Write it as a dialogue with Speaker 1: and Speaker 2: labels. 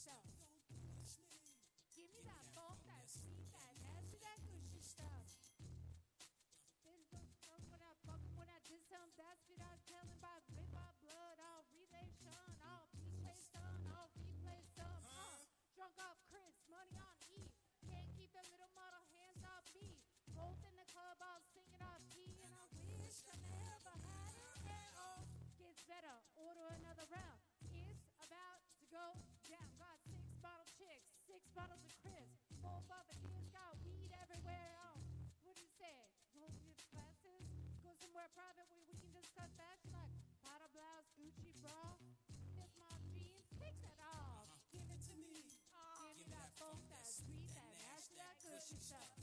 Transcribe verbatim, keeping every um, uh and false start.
Speaker 1: stuff. Give me that funk, that sweet, that nasty, that gushy stuff. There's those stuff when I fuck 'em, when I did some, that's what I'm telling by with my blood, all relation, all replay done, all replay some. Uh, drunk off Chris, money on E. Can't keep the little model hands off me. Both in the club, all singing off key, and I wish I never had it at all. Gets better, order another round. It's about to go down. Got six bottle chicks, six bottles of Chris. Four father kids got weed everywhere. Oh, what do you say? Go to classes, go somewhere private where we can discuss fashion like Prada blouse, Gucci bra. Here's my jeans, take that off.
Speaker 2: Give it to me.
Speaker 1: Oh, give me that funk, that sweet, that nasty, that gushy stuff.